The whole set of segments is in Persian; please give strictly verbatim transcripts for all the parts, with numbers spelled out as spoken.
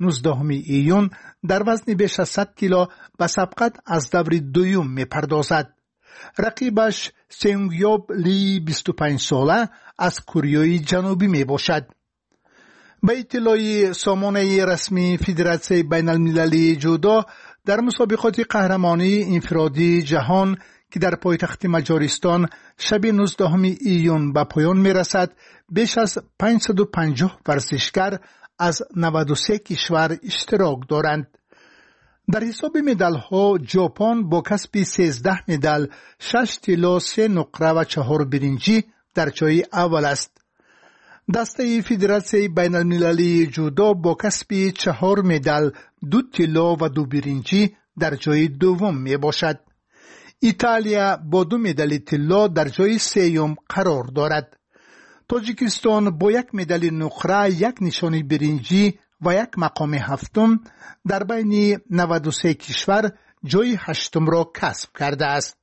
نوزدهم ایون در وزن بیش از صد کیلو به سبقت از دور دوم می پردازد. رقیبش سیونگیوب لی بیست و پنج ساله از کره جنوبی می باشد. به اطلاع سامانه رسمی فدراسیون بین المللی جودو، در مسابقات قهرمانی انفرادی جهان که در پایتخت مجارستان شب نوزدهم ایون به پایان می رسد، بیش از پانصد و پنجاه ورزشکار از نود و سه کشور اشتراک دارند. در حساب مدال ها ژاپن با کسب سیزده مدال، شش طلا، سه نقره و چهار برنجی در جای اول است. دسته فدراسیون بین المللی جودو با کسب چهار مدال، دو طلا و دو برنجی در جای دوم می باشد. ایتالیا با دو مدال طلا در جای سوم قرار دارد. تاجیکستان با یک مدال نقره، یک نشانی برنجی و یک مقام هفتم در بین نود و سه کشور جای هشتم را کسب کرده است.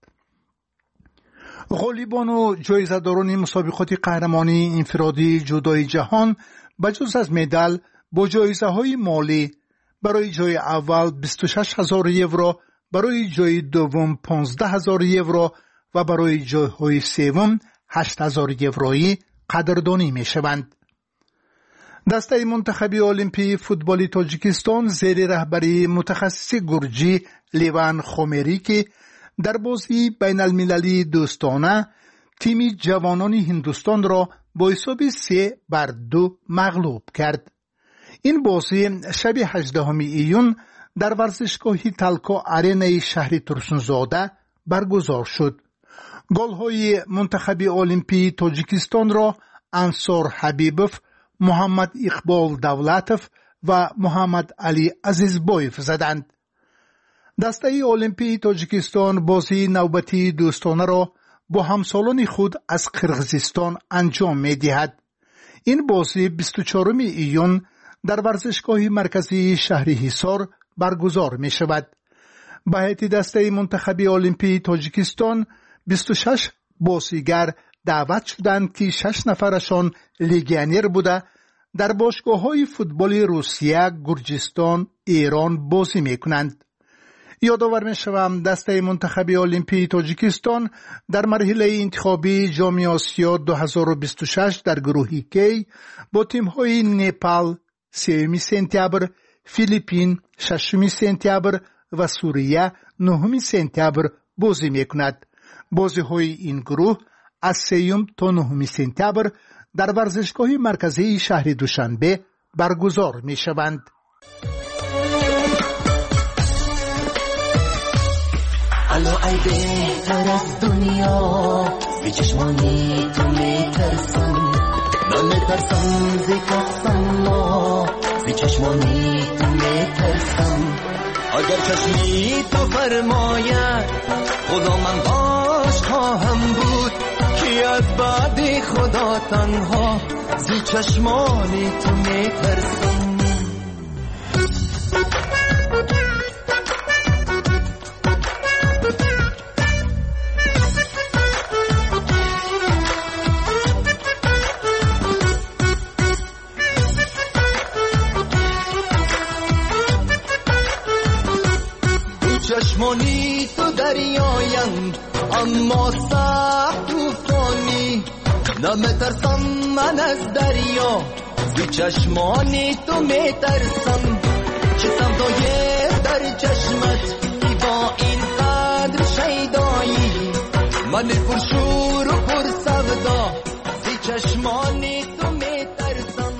غالبان و جایزه‌داران مسابقات قهرمانی انفرادی جودوی جهان بجز از مدال با جایزه‌های مالی برای جای اول بیست و شش هزار یورو، برای جای دوم پانزده هزار یورو و برای جایهای سوم هشت هزار یورویی قدردانی می شوند. دسته منتخب المپی فوتبال تاجیکستان زیر رهبری متخصص گرجی لیوان خومری که در بازی بین المللی دوستانه تیم جوانان هندوستان را با حساب سه بر دو مغلوب کرد. این بازی شب هجدهم ایون در ورزشگاه تلکا آرینای شهر ترسونزاده برگزار شد. گل‌های منتخب المپی تاجیکستان را انصار حبیبوف، محمد اقبال دولتوف و محمد علی عزیزبایف زدند. دسته المپی تاجیکستان بازی نوبتی دوستانه را با همسالان خود از قرقیزستان انجام می دهد. این بازی بیست و چهارم ایون در ورزشگاه مرکزی شهر حصار برگزار می شود. به هیئت دسته منتخب المپی تاجیکستان بیست و شش بازیگر دعوت شدند که شش نفرشان لیگیونر بوده در باشگاه‌های فوتبال روسیه، گرجستان، ایران بازی می‌کنند. یادآور می‌شوم دسته منتخب المپی تاجیکستان در مرحله انتخابی جام آسیا دو هزار و بیست و شش در گروه کی با تیم‌های نپال سوم سپتامبر، فیلیپین ششم سپتامبر و سوریه نهم سپتامبر بازی می‌کند. بازی‌های این گروه از سوم تا نهم سپتامبر در ورزشگاه مرکزی شهر دوشنبه برگزار می شوند. الو ای بهتر از دنیا، بی چشمانی تو می ترسم، نمی ترسم زی کفسم ما، بی چشمانی تو می ترسم. اگر چشمی تو فرماید خدا من باش خواهم بود، کی از بعد خدا تنها زی چشمانی تو می ترسم. چشمانی تو دریایند اما سخت طوفانی، نمیترسم من از دریا زی چشمانی تو میترسم. چه سودای در چشمت ای با این قدر شیدایی، من پرشور و پر سودا زی چشمانی تو میترسم.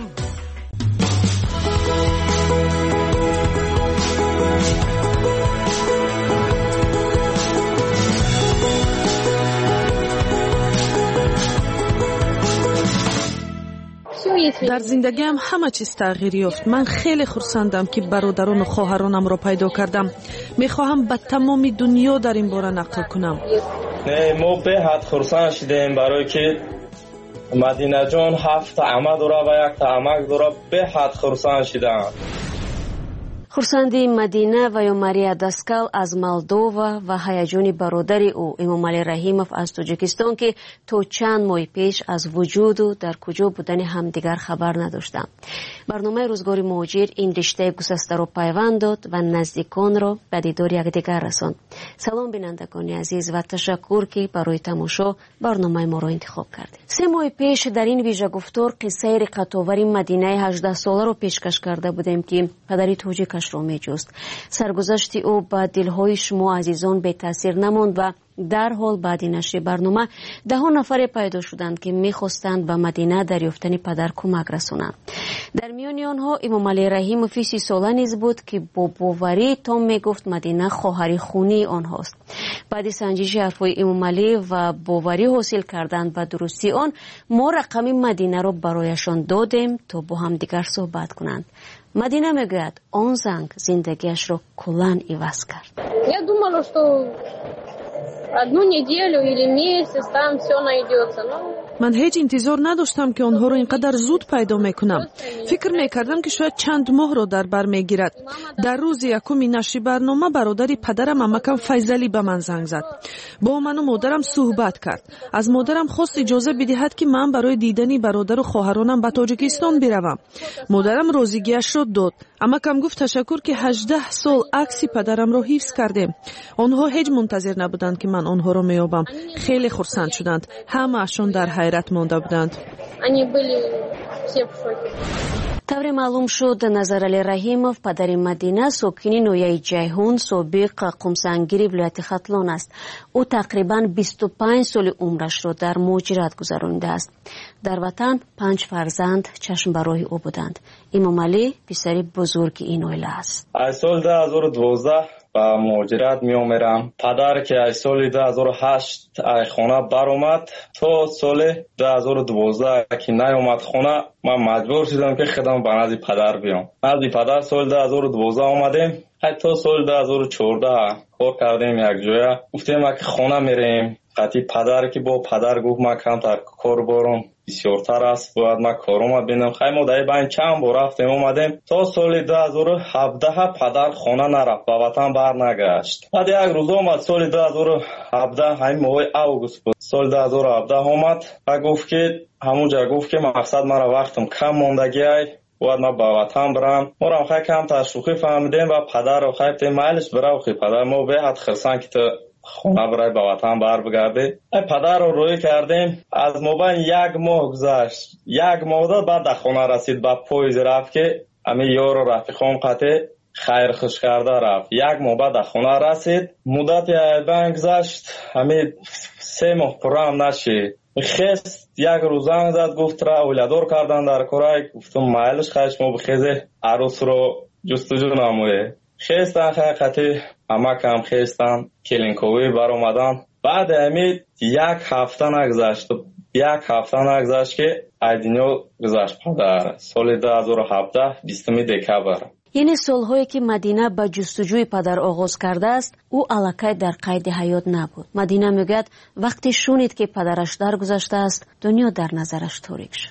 در زندگیم همه چیز تغییر یافت. من خیلی خرسندم که برادران و خواهرانم را پیدا کردم. میخواهم به تمام دنیا در این باره نقل کنم. ما به حد خرسند شدیم برای که مدینه جان هفت عمه داره و یک عمک داره. به حد خرسند شدم. хурсанди Мадина ва ё Мария Даскал аз Молдова ва ҳаяҷони бародари ӯ Эмомалӣ Раҳимов аз Тоҷикистон ки то чанд моҳи пеш аз вуҷуду дар куҷо будани ҳамдигар хабар надоштанд. барномаи рӯзгори муҳоҷир ин риштаи гусастаро пайванд дод ва наздиконро ба дидори якдигар расонд. салом бинандагони азиз ва ташаккур ки барои тамошо барномаи моро интихоб кардед. се моҳи пеш дар ин вижагуфтор қиссаи риқатовари Мадинаи ҳаждаҳсоларо пешкаш карда будем ки падари тоҷикашро меҷуст. саргузашти ӯ ба дилҳои шумо азизон бетаъсир намонд ва дарҳол баъди нашри барнома даҳон нафаре пайдо шуданд ки мехостанд ба Мадина дар ёфтани падар кӯмак расонанд. дар миёни онҳо Эмомалӣ Раҳимови си сола низ буд ки бо боварӣ том мегуфт Мадина хоҳари хунии онҳост. баъди санҷиши ҳарфҳои Эмомалӣ ва боварӣ ҳосил кардан ба дурустии он, мо рақами Мадинаро барояшон додем то бо ҳамдигар суҳбат кунанд. Мадина мегӯяд он занг зиндагиашро куллан иваз кард. Я думала, что одну неделю или месяц там все найдется. Но ман ҳеҷ интизор надоштам ки онҳоро инқадар зуд пайдо мекунам. фикр мекардам ки шояд чанд моҳро дар бар мегирад. дар рӯзи якуми нашри барнома бародари падарам амакам Файзалӣ ба ман занг зад. бо ману модарам суҳбат кард. аз модарам хост иҷоза бидиҳад ки ман барои дидани бародару хоҳаронам ба Тоҷикистон биравам. модарам розигиашро дод. амакам гуфт ташаккур ки ҳаждаҳ сол акси падарамро ҳифз кардем. онҳо ҳеҷ мунтазир набуданд ки ман онҳоро меёбам. хеле хурсанд шуданд. ҳамаашон дар ҳайрат монда буданд. они были все в шоке. тавре маълум шуд Назаралӣ Раҳимов падари Мадина сокини ноҳияи Ҷайҳун собиқ қумсангири вилояти Хатлон аст. ӯ тақрибан бисту панҷ соли умрашро дар муҳоҷират гузаронидааст. дар ватан панҷ фарзанд чашмбароҳи ӯ буданд. Эмомалӣ писари бузурги ин оила аст. аз соли ду ҳазору дувоздаҳ ба муҳоҷират меомерам. падар ки аз соли ду ҳазору ҳашт аз хона баромад, то соли ду ҳазору дувоздаҳ ки наомад хона, ман маҷбур шудам ки худам ба назди падар биём. назди падар соли ду ҳазору дувоздаҳ омадем. ҳатто соли ду ҳазору чордаҳ кор кардем якҷоя. гуфтем ки хона мерем. қати падар ки бо падар гуфт ман камтар кор борам бисёртар аст, бояд ман корома бинам. хай мо дар байн чанд бор рафтем омадем. то соли ду ҳазору ҳабдаҳ падар хона нарафт, ба ватан барнагашт. баъд як рӯз омад соли ду ҳазору ҳабдаҳ, ҳамин моҳи август буд. соли ду ҳазору ҳабдаҳ омад ва гуфт ки ҳамунҷа гуфт ки мақсад мара вақтам кам мондагиай, бояд ман ба ватан барам. морам хай камтар шӯхӣ фаҳмидем ва падарро хай гуфтем майлиш биравхи падар, мо беҳад хирсан ки ту хона барай ба ватан барбигарди. ай падарро рӯӣ кардем. аз мобайни як моҳ гузашт. як моҳ дод, баъд да хона расид, ба поиз рафт ки ами ёру рафиқом қате хайрхуш карда рафт. як моҳ баъд да хона расид. муддати айбан гузашт. ами се моҳ пуррам нашид. хест як рӯз занг зад, гуфт ра оиладор кардан дар корай. гуфтам майлиш хай шумо бихезе арӯсро ҷустуҷӯ намоед. хестан хақати амакам хестан келинковӣ баромадан. баъди ҳамин як ҳафта нагузашт. як ҳафта нагузашт ки аз дунё гузашт падар. соли ду ҳазору ҳабдаҳ бистуми декабр. яъне солҳое ки Мадина ба ҷустуҷӯи падар оғоз кардааст, ӯ аллакай дар қайди ҳаёт набуд. Мадина мегӯяд вақте шунид ки падараш даргузаштааст, дунё дар назараш торик шуд.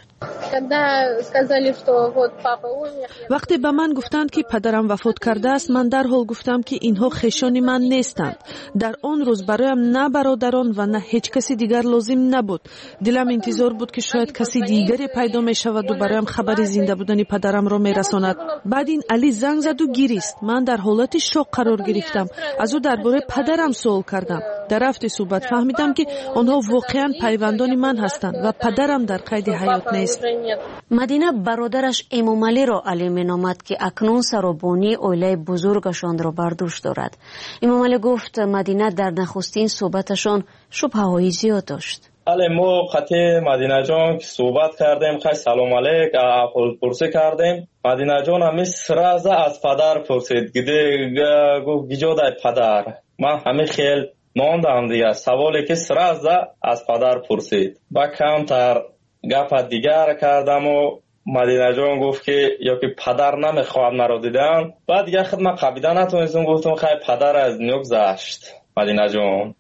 вақте ба ман гуфтанд ки падарам вафот кардааст, ман дарҳол гуфтам ки инҳо хешони ман нестанд. дар он рӯз бароям на бародарон ва на ҳеҷ каси дигар лозим набуд. дилам интизор буд ки шояд каси дигаре пайдо мешаваду бароям хабари зинда будани падарамро мерасонад. баъд ин Али занг заду гирист. ман дар ҳолати шок қарор гирифтам. аз ӯ дар бораи падарам суол кардам. дар рафти суҳбат фаҳмидам ки онҳо воқеан пайвандони ман ҳастанд ва падарам дар қайди ҳаёт нест. Мадина бародараш Эмомалиро Али меномад ки акнун саробонии оилаи бузургашонро бар дӯш дорад. Эмомалӣ гуфт Мадина дар нахустин суҳбаташон шубҳаҳои зиёд дошт. бале мо қати Мадинаҷон ки суҳбат кардем, хай салом алейк аҳволпурсӣ кардем. Мадинаҷон ҳами сраза аз падар пурсид. гиде гуфт гиҷодай падар. ман ҳами хел мондам дигар, саволе ки сраза аз падар пурсид. ба камтар гапа дигар кардаму Мадинаҷон гуфт ки ё ки падар намехоҳад маро дидан. баъд дигар худман қабида натонистам, гуфтам хай падар аз дунё гузашт. Мадинаҷон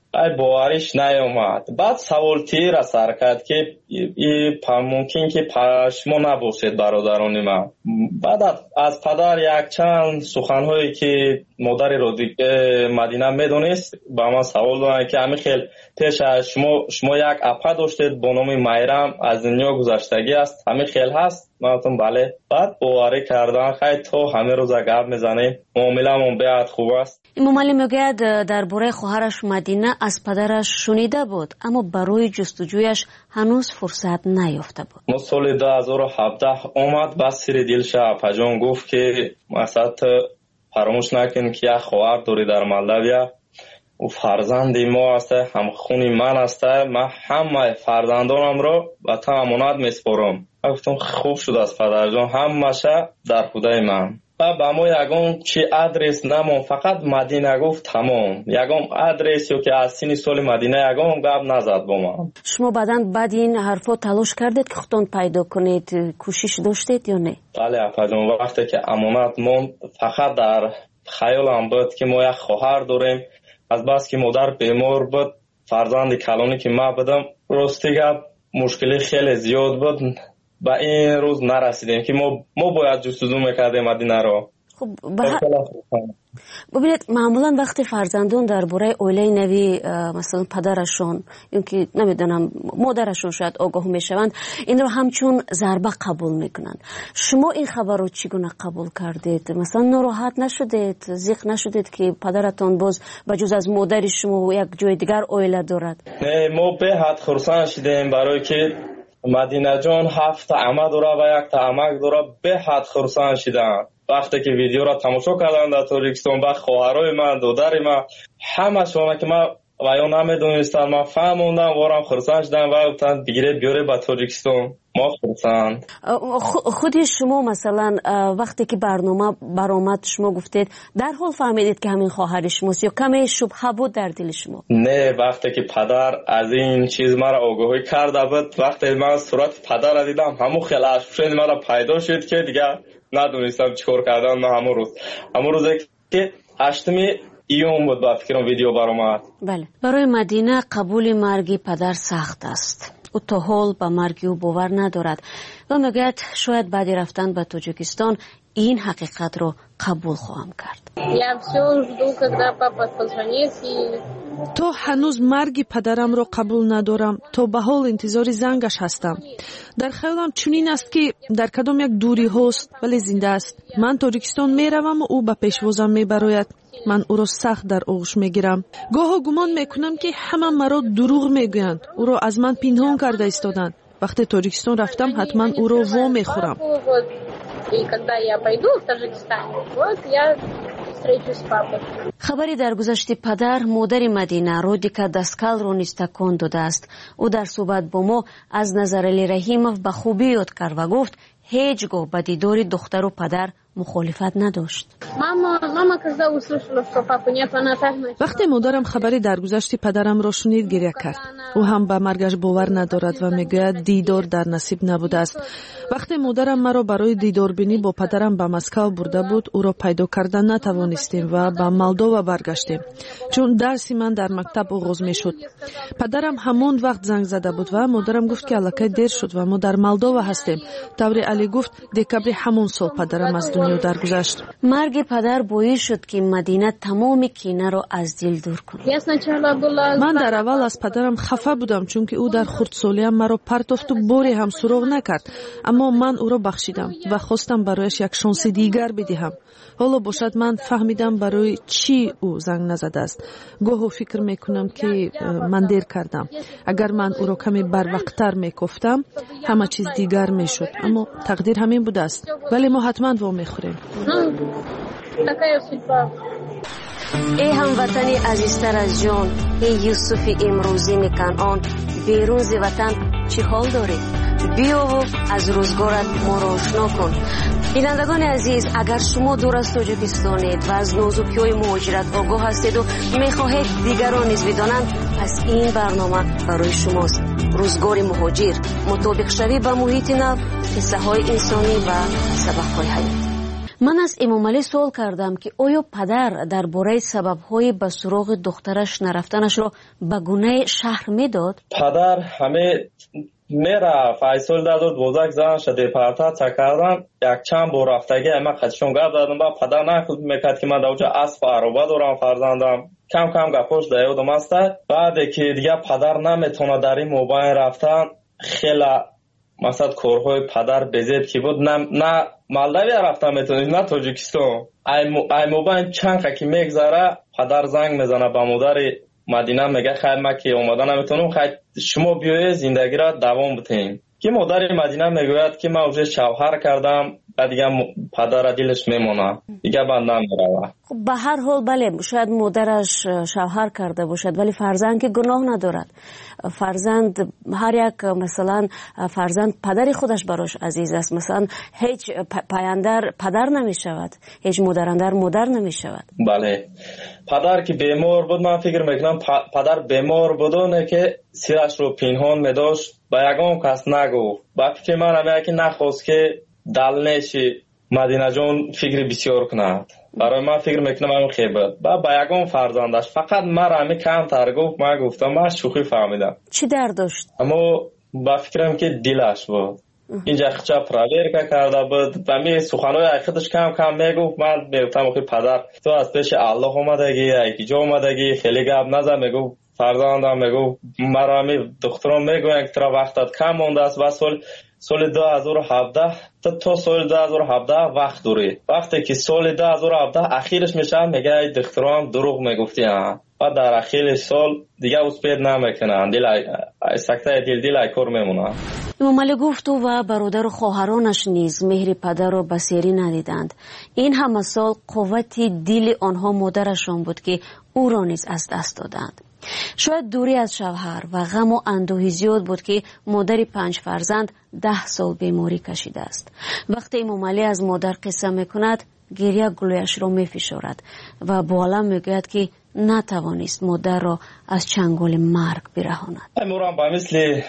ай бовариш наёмад. Баъд савол тира сар кард ки мумкин ки шумо набошед бародарони ман. баъд аз падар якчанд суханҳое ки модари Мадина медонист ба ман савол доданд ки ҳамин хел пеш аз шумо шумо як апа доштед бо номи Майрам аз дунё гузаштагӣ аст, ҳамин хел ҳаст? ман гуфтам бале. баъд боварӣ кардан хай то ҳамин рӯза гап мезанем, муомиламон беҳад хуб аст. имомалӣ мегӯяд дар бораи хоҳараш Мадина аз падараш шунида буд, аммо барои ҷустуҷӯяш ҳанӯз фурсат наёфта буд. мо соли ду ҳазору ҳабдаҳ омад, ба сири дилша апаҷон гуфт ки масад фаромӯш накун ки як хоҳар дорӣ дар Молдавия, ӯ фарзанди мо аст, ҳамхуни ман аст, ман ҳамаи фарзандонамро ба ту амонат меспорам. ман гуфтам хуб шудааст падарҷон, ҳамаша дар худаи ман. ба ба мо ягон чи адрес намон, фақат Мадина гуфт тамом. Ягон адрес ё ки аз сини соли Мадина ягон гап назад бо ман. шумо баъдан баъди ин ҳарфо талош кардед ки худтон пайдо кунед, кӯшиш доштед ё не? бале апаҷон, вақте ки амонат монд фақат дар хаёлам буд ки мо як хоҳар дорем. азбаски модар бемор буд, фарзанди калоне ки ман будам, рости гап мушкили хеле зиёд буд. ба ин рӯз нарасидем ки мо мо бояд ҷустуҷӯ мекардем Мадинаро. хуб бубинед, маъмулан вақте фарзандон дар бораи оилаи нави масалан падарашон ё ки намедонам модарашон шояд огоҳ мешаванд, инро ҳамчун зарба қабул мекунанд. шумо ин хабарро чӣ гуна қабул кардед? масалан нороҳат нашудед, зиқ нашудед ки падаратон боз ба ҷуз аз модари шумо як ҷои дигар оила дорад? не, мо беҳад хурсанд шудем, барое ки Мадинаҷон ҳафта ама дора ва якта амак дора. беҳад хурсанд шудам вақте ки видеоро тамошо кардам дар Тоҷикистон. ба хоҳарои ман, додари ман, ҳамашона ки ман ва ё намедонистанд, ман фаҳмондам, ворам хурсанд шудам ва гуфтанд бигире биёре ба Тоҷикистон. мо хурсанд. худи шумо масалан вақте ки барнома баромад шумо гуфтед дарҳол фаҳмидед ки ҳамин хоҳари шумост ё каме шубҳа буд дар дили шумо? не, вақте ки падар аз ин чиз мара огоҳӣ карда буд, вақте ман сурати падара дидам, ҳамон хел ашушени мара пайдо шуд ки дигар надонистам чӣ кор кардан. ман ҳамон рӯз ҳамон рӯзе ки ҳаштуми июн буд ба фикрам видео баромад. бале, барои Мадина қабули марги падар сахт аст. ӯ то ҳол ба марги ӯ бовар надорад ва мегӯяд шояд баъди рафтан ба Тоҷикистон ин ҳақиқатро қабул хоҳам кард. Я всё жду, когда папа позвонит и то ҳанӯз марги падарамро қабул надорам, то ба ҳол интизори зангаш ҳастам. дар хаёлам чунин аст ки дар кадом як дуриҳост, вале зинда аст. ман Тоҷикистон меравам, ӯ ба пешвозам мебарояд. ман ӯро сахт дар оғӯш мегирам. гоҳо гумон мекунам ки ҳама маро дурӯғ мегӯянд, ӯро аз ман пинҳон карда истоданд. вақте Тоҷикистон рафтам, ҳатман ӯро во мехӯрам. И когда я пойду в Таджикистан, вот я встречусь с папой. хабари даргузашти падар модари Мадина Родика Даскалро низ такон додааст. ӯ дар суҳбат бо мо аз Назарали Раҳимов ба хубӣ ёд кард ва гуфт ҳеҷ гоҳ ба дидори духтару падар мухолифат надошт. Мама, мама когда услышала, что папы нет, она так начала. вақте модарам хабари даргузашти падарамро шунид, гирья кард. ӯ ҳам ба маргаш бовар надорад ва мегӯяд дидор дар насиб набудааст. вақте модарам маро барои дидорбинӣ бо падарам ба Москав бурда буд, ӯро пайдо карда натавонистем ва ба Молдова баргаштем, чун дарси ман дар мактаб оғоз мешуд. падарам ҳамон вақт занг зада буд ва модарам гуфт ки аллакай дер шуд ва мо дар Молдова ҳастем. таври Али гуфт декабри ҳамон сол падарам аз дунё даргузашт. марги падар боис шуд ки Мадина тамоми кинаро аз дил дур кунад. Я сначала была ман дар аввал аз падарам хафа будам, чунки ӯ дар хурдсолиям маро партофту боре ҳам суроғ накард, аммо ман ӯро бахшидам ва хостам барояш як шонси дигар бидиҳам. ҳоло бошад ман фаҳмидам барои чӣ ӯ занг назадааст. гоҳо фикр мекунам ки ман дер кардам. агар ман ӯро каме барвақттар мекофтам, ҳама чиз дигар мешуд, аммо тақдир ҳамин будааст. вале мо ҳатман во мехӯрем. такая судьба. эй ҳамватани азизтар аз ҷон, эй Юсуфи имрӯзини Канъон, берун зи ватан чӣ ҳол дорӣ? биёву аз рӯзгорат моро ошно кун. бинандагони азиз, агар шумо дур аз Тоҷикистонед ва аз нозукиҳои муҳоҷират огоҳ ҳастеду мехоҳед дигарон низ бидонанд, пас ин барнома барои шумост. рӯзгори муҳоҷир, мутобиқшавӣ ба муҳити нав, қиссаҳои инсонӣ ва сабақҳои ҳаёт. من از امامعلی سوال کردم که آیا پدر درباره سبب‌های به سراغ دخترش نرفتنش را به گونه شهر میداد؟ پدر همه میرفت. ای سال دو هزار و دوازده زنش دیپارتاسیا کردن، یک چند بار رفتگی من خودشون گپ زدم. با پدر نخود میکرد که من در اونجا اسب عربه دارم فرزندم، کم کم گپاش در یادم است. بعد که دیگه پدر نمیتونه در این موبایل رفتن، خیلی مثلا کارهای پدر بزید که بود، نه نه مالداوی رفتن میتونی نه تاجیکستان. ای, مو... ای موبایل چند که میگذره پدر زنگ میزنه به مادر مدینه، میگه خیر ما که اومده نمیتونم، خیر شما بیایید زندگی را دوام بدین. که مادر مدینه میگوید که من اوج شوهر کردم و دیگه پدر دلش میمونه، دیگه بندم میروه. خب به هر حال بله شاید مادرش شوهر کرده باشد ولی فرزند که گناه ندارد. فرزند هر یک مثلا فرزند پدری خودش براش عزیز است. مثلا هیچ پایندر پدر نمی شود، هیچ مادراندر مادر نمی شود. بله پدر که بیمار بود، من فکر میکنم پدر بیمار بودونه که سیرش رو پنهان میداشت، با یگان کس نگفت. با فکر من همه که نخواست که دلنشی مدینه جان فکر بسیار کند. برای من فکر میکنم همون خیبت با با یگان فرزندش فقط من همه کم تر گفت. من گفتم من شوخی فهمیدم. چی درد داشت؟ اما با فکرم که دلش بود اینجا خچا پراویر کرده بود و می سخنهای خودش کم کم میگفت. من میگفتم که پدر تو از پیش الله اومدگی، ایکی جا اومدگی، خیلی گپ نزن. میگفت فرزندم، میگفت مرا می دخترم میگوین که ترا وقتت کم مونده است و سال سال دو هزار و هفده تا تا سال دو هزار و هفده وقت داری. وقتی که سال دو هزار و هفده اخیرش میشه میگه ای دخترم دروغ میگفتی ها، و در اخیر سال دیگه اسپید نمیکنن، دل سکته دل دل ای کار میمونه. امامعلی گفت و برادر و خواهرانش نیز مهر پدر را بسیاری ندیدند. این همه سال قوت دل آنها مادرشان بود که او را نیز از دست دادند. شاید دوری از شوهر و غم و اندوهی زیاد بود که مادر پنج فرزند ده سال بیماری کشیده است. وقتی امامعلی از مادر قصه میکند گریه گلویش را میفشارد و با علم میگوید که نتوانست مادر را از چنگال مرگ برهاند. ما با مثل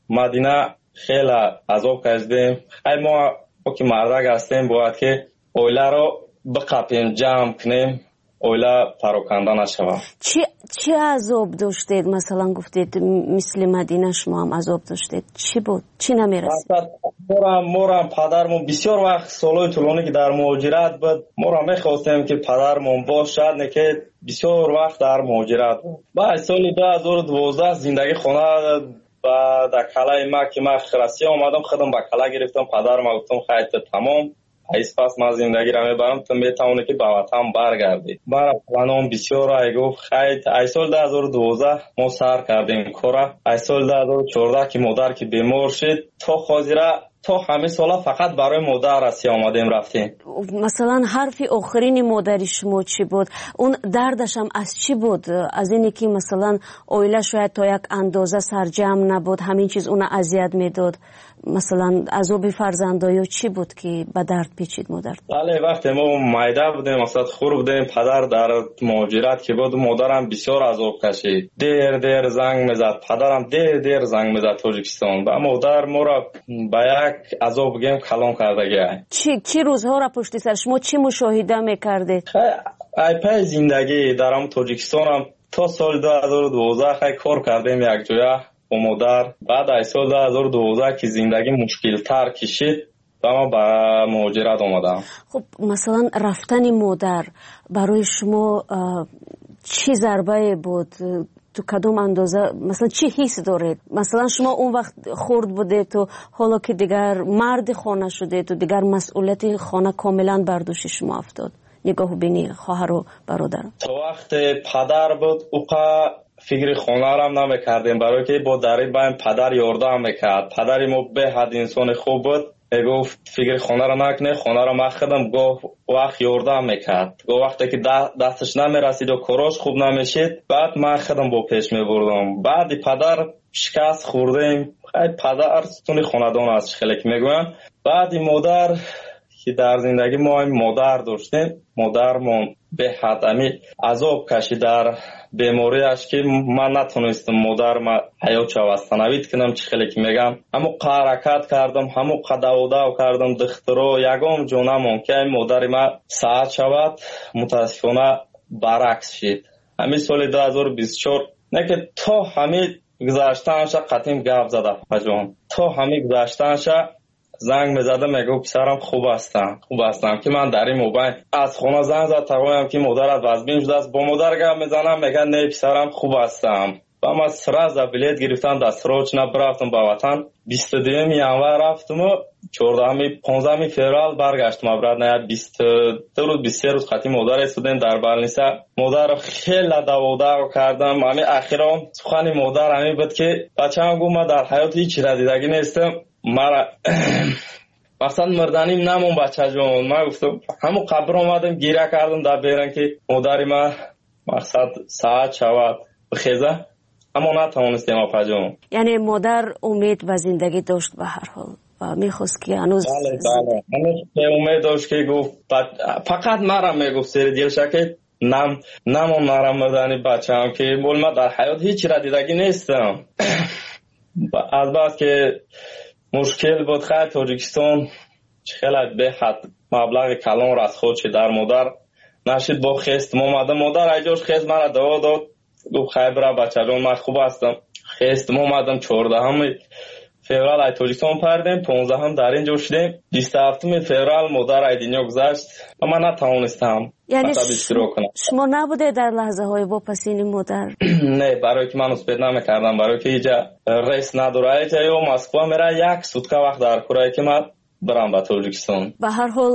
مدینه خیلی عذاب کشیدیم. ما که مردک هستیم باید که اوله را بقپیم، جمع کنیم، اوله پراکنده نشود. چی چی عذاب داشتید؟ مثلا گفتید مثل مدینه شما هم عذاب داشتید، چی بود؟ چی نمیرسید؟ مورم مورم پدرمون بسیار وقت سالای طولانی که در مهاجرت بود، مورم میخواستیم که پدرمون باشد، نه که بسیار وقت در مهاجرت بود. بعد سال دو هزار و دوازده زندگی خونه و در کلای ما که من خرسی آمدم، خودم با کلا گرفتم. پدرم گفتم خیلی تمام ایس پس ما زندگی را میبرم تو میتونی که به وطن برگردی. برای پلانم بسیار ای گفت خیلی ای سال دو هزار و دوازده ما سر کردیم کارا. ای سال دو هزار و چهارده که مادر که بیمار شد تا خاطره تا همه سالا فقط برای مادر راستی آمدیم رفتیم. مثلا حرف آخرین مادری شما چی بود؟ اون دردش هم از چی بود؟ از اینی که مثلا اویله شاید تا یک اندازه سرجم نبود، همین چیز اون اذیت میداد؟ مثلا عذاب فرزندایی چی بود که به درد پیچید مادر؟ بله وقتی ما مایده بودیم مثلا خور بودیم، پدر در مهاجرت که بود مادرم بسیار عذاب کشید، دیر دیر زنگ میزد، پدرم دیر دیر زنگ میزد تاجیکستان و مادر ما را به یک عذاب گیم کلان کرده گیه. چی چی روزها را پشت سر شما چی مشاهده میکردید؟ ای پای زندگی در هم تاجیکستان هم تا سال دو هزار و دوازده خیلی کار کردیم یک جایه با مادر. بعد از سال دو هزار و دوازده که زندگی مشکل تر کشید و ما به مهاجرت آمدم. خب مثلا رفتن مادر برای شما چی ضربه بود؟ تو کدوم اندازه مثلا چی حس دارید؟ مثلا شما اون وقت خرد بوده تو حالا که دیگر مرد خانه شده تو دیگر مسئولیت خانه کاملا بر دوش شما افتاد. نگاه بینی خواهر و برادر. تو وقت پدر بود اوقا فکر خانه را هم نمیکردیم، برای که با دری بایم پدر یاردم میکرد. پدری ما به حد انسان خوب بود، گفت فکر خانه را نکنه، خانه را مخدم گفت وقت یاردم میکرد. گفت وقتی که دستش نمیرسید و کاراش خوب نمیشید بعد مخدم با پیش میبردم. بعد پدر شکست خوردیم، خیلی پدر ستون خاندان است خیلی میگویم. بعد مادر که در زندگی ما هم مادر داشتیم، مادرمون به حد امی عذاب کشید در بیماریش که من نتونستم مادر ما حیات شوستنوید کنم. چه خیلی که میگم همو حرکت کردم، همو قدو دو کردم دخترو یگام جونم که مادر ما ساعت شود. متاسفانه برعکس شد. همین سال دو هزار و بیست و چهار نه که تا همین گذاشتنش قطعیم گپ زده پجان، تا همین گذاشتنش زنگ میزده میگه پسرم خوب هستم خوب هستم که من در این موبایل از خونه زنگ زد تقویم که مادرت وزبین شده است. با مادر گپ میزنم میگه نه پسرم خوب هستم. و من سراز بلیت گرفتم دستروچ نبرفتم با وطن. بیست و دوم ینور رفتم و چهاردهم پانزدهم فوریه برگشتم ابرد. نه بیست و دو روز بیست و سه روز خاطی مادر استودیم در بالنیسه. مادر خیلی داودا کردم. همین اخیرا سخن مادر همین بود که بچه‌ام گفت من در حیات هیچ چیز دیدگی نیستم. مرا مقصد مردنیم نمون بچه جون. من گفتم همون قبر اومدم گیره کردم در بیرن که مادری ما مقصد ساعت شود بخیزه، اما نتوانستیم اپا جون. یعنی مادر امید و زندگی داشت به هر حال و میخواست که هنوز بله بله هنوز امید داشت که گفت فقط مرا میگفت سر دیل شکل نم نمون مرا مردنی بچه هم که بول ما در حیات هیچی را دیدگی نیستم. از بعد که مشکل بود خیلی تاجیکستان خیلی به حد مبلغ کلان را از خودش در مادر نشید با خست مامده مادر ایجاش خست مرا دوا داد. گفت خیلی برا بچه جان من خوب هستم. خست مامدم چهاردهم فوریه ای تاجیکستان پردیم، پانزدهم در اینجا شدیم. بیست و هفتم فوریه مادر ای دنیا گذشت و من نتوانستم یعنی شما نبوده در لحظه های واپسین مادر؟ نه، برای که من اسپید نمیکردم، برای که اینجا ریس نداره. اینجا مسکو میره یک سوتکه وقت در کره که من برم به تاجیکستان. به هر حال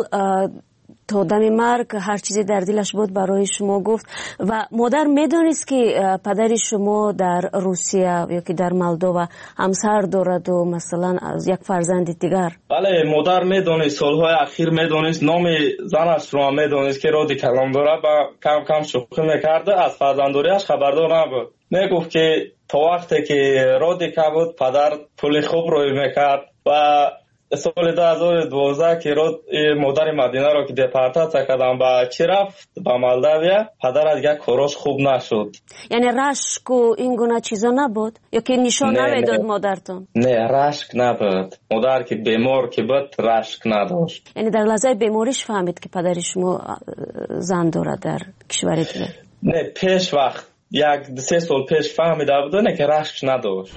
تا دم مرگ هر چیزی در دلش بود برای شما گفت. و مادر میدونست که پدر شما در روسیه یا که در مالدووا همسر دارد و مثلا از یک فرزند دیگر؟ بله مادر میدونست، سالهای اخیر میدونست، نام زنش رو میدونست که رادی کلام داره و کم کم شوخی میکرده. از فرزنداریش خبردار نبود. میگفت که تا وقتی که رادی که بود پدر پول خوب روی میکرد. و سال دو هزار و دوازده که رود مادر مدینه رو که دپارتات کردم با چی رفت با مالداویا، پدر دیگه کاراش خوب نشد. یعنی رشک و این گونه چیزا نبود یا که نشان نمیداد مادرتون؟ نه رشک نبود. مادر که بیمار که بود رشک نداشت. یعنی در لحظه بیماریش فهمید که پدر شما زن داره در کشور دیگه؟ نه پیش وقت یک سه سال پیش فهمیده بود نه که رشک نداشت.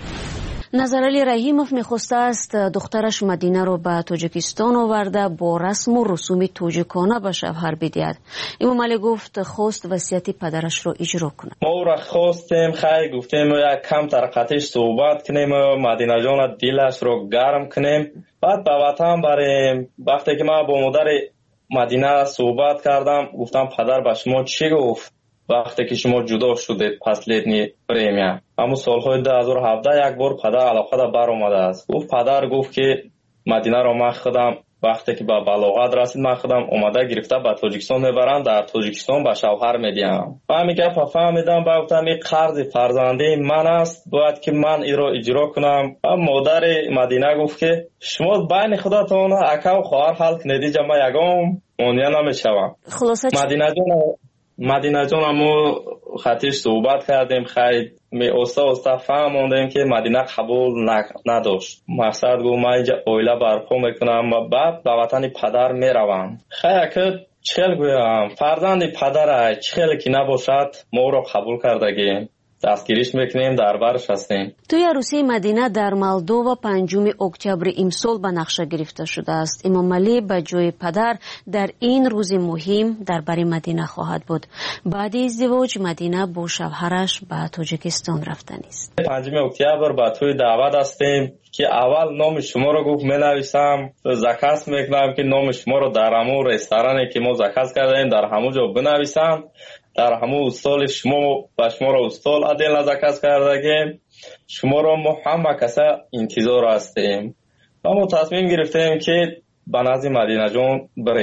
نظرعلی رحیموف میخواسته است دخترش مدینه رو به تاجیکستان آورده با رسم و رسوم تاجیکانه به شوهر بدهد. امام علی گفت خواست وصیت پدرش رو اجرا کنه. ما او را خواستیم، خیلی گفتیم یک کم ترقتش صحبت کنیم، مدینه جان دلش رو گرم کنیم، بعد به وطن بریم. وقتی که من با مادر مدینه صحبت کردم گفتم پدر به شما چی گفت وقتی که شما جدا شدید پس لیدنی پریمیا؟ اما سالهای دو هزار و هفده یک بار پدر علاقه دا بر آمده است. گفت پدر گفت که مدینه رو من خودم وقتی که به بلاغت رسید من خودم اومده گرفته به تاجیکستان میبرم، در تاجیکستان به شوهر میدیم. و همین که فهمیدم با گفتم این قرض فرزنده من است باید که من این رو اجرا کنم. و مادر مدینه گفت که شما بین خودتون اکا و خواهر حل کنید، جا من یگام مانیه نمیشوم. خلاصه مدینه جان مدینه جان همو خطیش صحبت کردیم، خیلی می اوستا اوستا فهموندیم که مدینه قبول نداشت. مقصد گفت من اینجا اویله برپا میکنم و بعد به وطن پدر میروم. خیلی که چخیل گویم فرزند پدر چخیل که نباشد ما رو قبول کردگیم، دستگیریش میکنیم، در برش هستیم. توی عروسی مدینه در مالدووا پنجم اکتبر امسال به نقشه گرفته شده است. امام علی به جای پدر در این روز مهم در بر مدینه خواهد بود. بعد ازدواج مدینه با شوهرش به تاجیکستان رفتن است. پنجم اکتبر با توی دعوت هستیم که اول نام شما رو گفت مینویسم، زکات میکنم که نام شما رو در همون رستورانی که ما زکات کردیم در همون جا بنویسم، در همون استال شما و شما رو استال عدل نزکست کردگیم، شما رو ما همه کسا انتظار هستیم و ما تصمیم گرفتیم که به نزد مدینه جان بریم.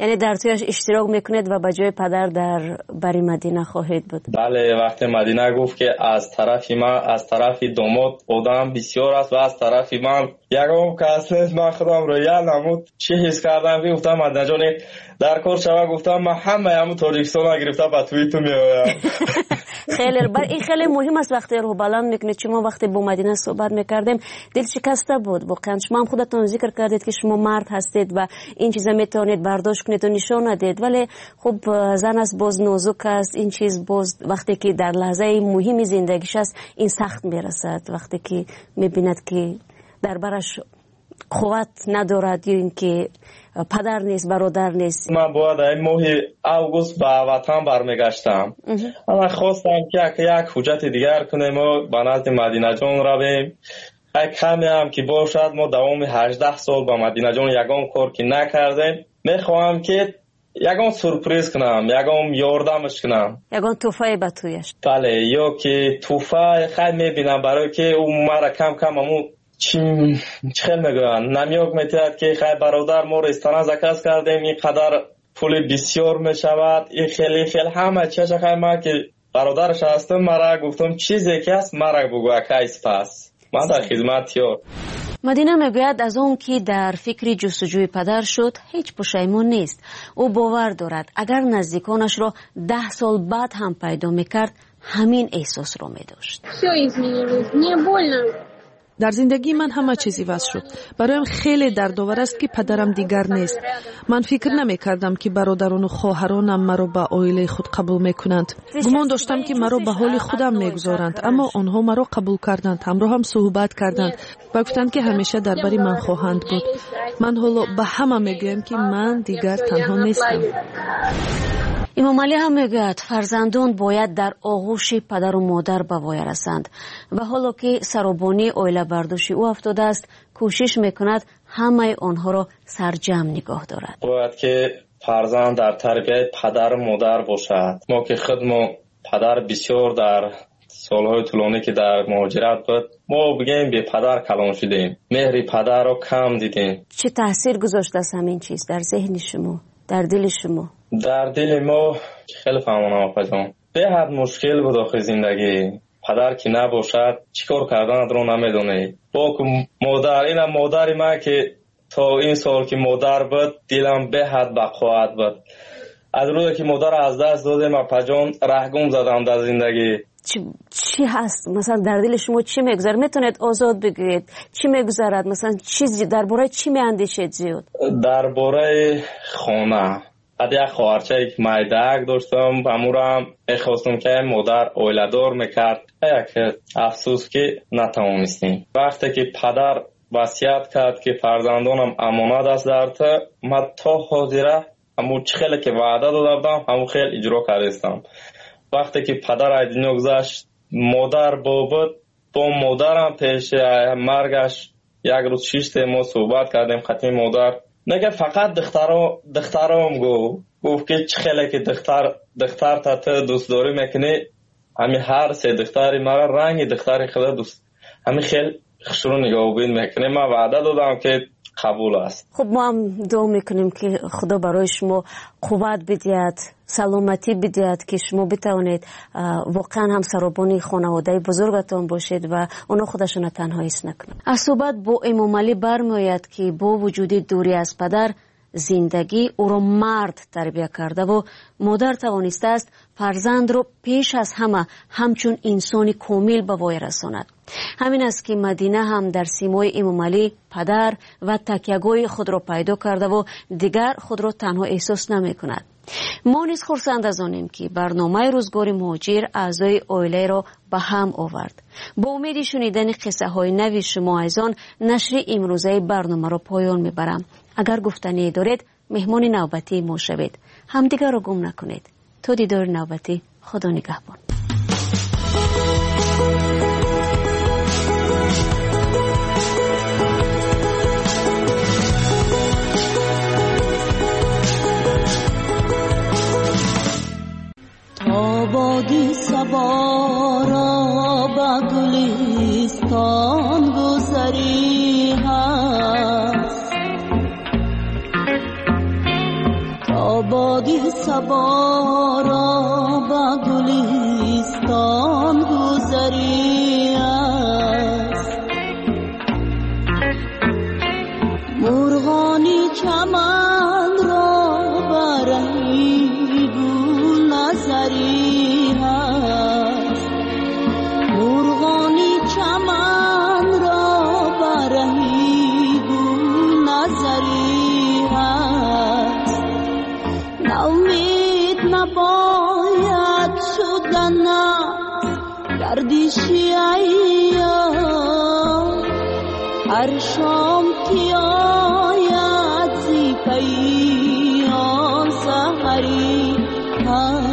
یعنی در تویش اشتراک میکنید و به جای پدر در بری مدینه خواهید بود؟ بله، وقتی مدینه گفت که از طرف من از طرف دومات آدم بسیار است و از طرف من یکم که اصلا من خودم رو یاد نمود چی حس کردم که گفتم مدینه جان در کار شما گفتم من همه همون تاجیکستان گرفتم با توی تو میایم. خیلی بر این خیلی مهم است وقتی رو بلند میکنید. شما وقتی با مدینه صحبت میکردیم دل شکسته بود واقعا. شما هم خودتون ذکر کردید که شما مرد هستید و این چیزا میتونید برداشت کنید و نشون ندید، ولی خب زن است باز نازک است. این چیز باز وقتی که در لحظه مهم زندگیش است این سخت میرسد، وقتی که میبیند که در برش قوت ندارد یا اینکه پدر نیست برادر نیست. من باید این ماه اوگوست به وطن برمیگشتم. اما خواستم که یک حجت دیگر کنیم و به نزد مدینه جان رویم. یک کمی هم که باشد ما دوام هجده سال با مدینه جان یگان کار که نکردیم. میخواهم که یگان سورپریز کنم، یگان یاردمش کنم، یگان توفه به تویش. بله، یا که توفه خیلی میبینم برای که اون مرا کم کم همون چی خیلی میگوین نمیاک میتید که خیلی برادر ما رو استانه زکست کردیم اینقدر پول بسیار میشود. این خیلی خیلی همه چیز خیلی ما که برادرش هستم مرا گفتم چیزی که هست مرا بگو کیس پس من در خدمت یا. مدینه میگوید از اون که در فکر جستجوی پدر شد هیچ پشیمون نیست. او باور دارد اگر نزدیکانش را ده سال بعد هم پیدا میکرد همین احساس رو میداشت. در زندگی من همه چیزی واسه شد. برایم خیلی دردآور است که پدرم دیگر نیست. من فکر نمی کردم که برادران و خواهرانم مرا به عائله خود قبول میکنند. گمان داشتم که مرا به حال خودم میگذارند، اما آنها مرا قبول کردند، همراه هم صحبت کردند و گفتند که همیشه درباره من خواهند بود. من حالا به همه میگویم که من دیگر تنها نیستم. امام علی هم میگوید فرزندان باید در آغوش پدر و مادر به وای رسند و حالا که سرابانی عائله برداشت او افتاده است کوشش میکند همه آنها را سرجم نگاه دارد. باید که فرزند در تربیت پدر و مادر باشد. ما که خودمون پدر بسیار در سالهای طولانی که در مهاجرت بود ما بگیم به پدر کلان شدیم، مهر پدر رو کم دیدیم. چه تاثیر گذاشته است همین چیز در ذهن شما، در دل شما؟ در دل ما خیلی فهمانم آقا جان به حد مشکل بود آخه زندگی. پدر که نباشد چیکار کردن رو نمیدونه. با مادر اینم مادر ما که تا این سال که مادر بود دلم به حد بقوت بود. از روزی که مادر از دست دادم اپا جان رهگم زدم در زندگی. چی, چی هست مثلا در دل شما چی میگذره؟ میتونید آزاد بگویید چی میگذرد؟ مثلا چیزی درباره چی میاندیشید زیاد؟ درباره خانه. بعد یک خواهرچه یک مایدک داشتم امورم میخواستم که مادر اویلدار میکرد. یک افسوس که نتوانستیم. وقتی که پدر وصیت کرد که فرزندانم امانت است در تو، من تا حاضره همون خیلی که وعده داده بودم همون خیلی اجرا کردم. وقتی که پدر از دنیا گذشت مادر با بود با مادرم پیش مرگش یک روز شیشت ما صحبت کردیم. خطی مادر نگه فقط دخترم دخترم گو گفت که چه خیلی که دختر دختر تا تو دوست داری میکنی همین هر سه دختری مرا رنگ دختری خدا دوست همین خیلی خشرو نگاه بین میکنه. من وعده دادم که قبول است. خب ما هم دعا میکنیم که خدا برای شما قوت بدهد، سلامتی بدهد که شما بتوانید واقعا هم سرابانی خانواده بزرگتان باشید و اونا خودشون تنها حس نکنند. از صحبت با امام علی برمیآید که با وجود دوری از پدر زندگی او را مرد تربیت کرده و مادر توانسته است فرزند را پیش از همه همچون انسانی کامل به وای رساند. همین است که مدینه هم در سیمای امام علی پدر و تکیه‌گاه خود را پیدا کرده و دیگر خود را تنها احساس نمی کند. ما نیز خرسند از آنیم که برنامه روزگار مهاجر اعضای عائله را به هم آورد. با امید شنیدن قصه های نوی شما ایزان نشر امروزه برنامه را پایان میبرم. اگر گفتنی دارید مهمان نوبتی ما شوید. همدیگر را گم نکنید. تا دیدار نوبتی، خدا نگهبان. آبادی سبا را با گلستان گذری هست، صبا را با گلستان گذری است. مرغانی چمن را برهی گل نظری است. مرغانی چمن را برهی گل نظری است. ناامید نباید شدن گردشی ایام. هر شام که آید زی پیام سحری